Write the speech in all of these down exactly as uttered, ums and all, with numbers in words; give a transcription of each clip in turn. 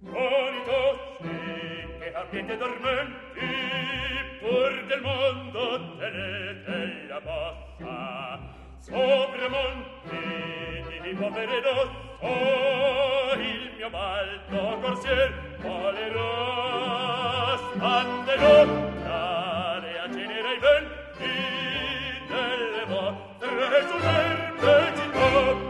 Con i tossi che abbiete dormenti, pur del mondo tenete la bassa. Sopra monti di povere rosso, il mio malto corsier volerà. Spanderò tra le acenere i venti delle vostre superbe città.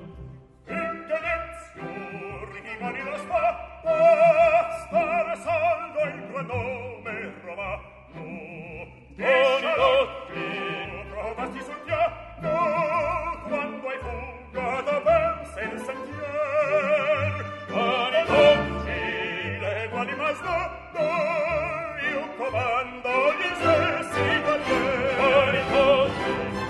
Rimani lo sta, stare saldo il tuo nome romano. Con i dotti trovasti sul piatto, quando hai fuga da pensa il sentier. Con i dotti le quali masnando, io comando gli stessi barrier. Con i dotti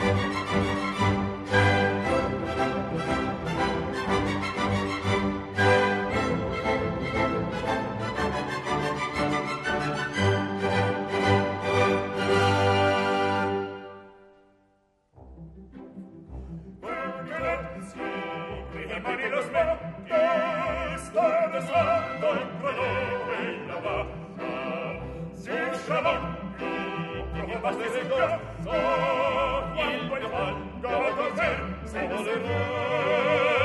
rimani lo smetti, stare saldo il prodome in la bassa. Si sciamanti, che basta se cazzo, quando il manca da te, se volerà.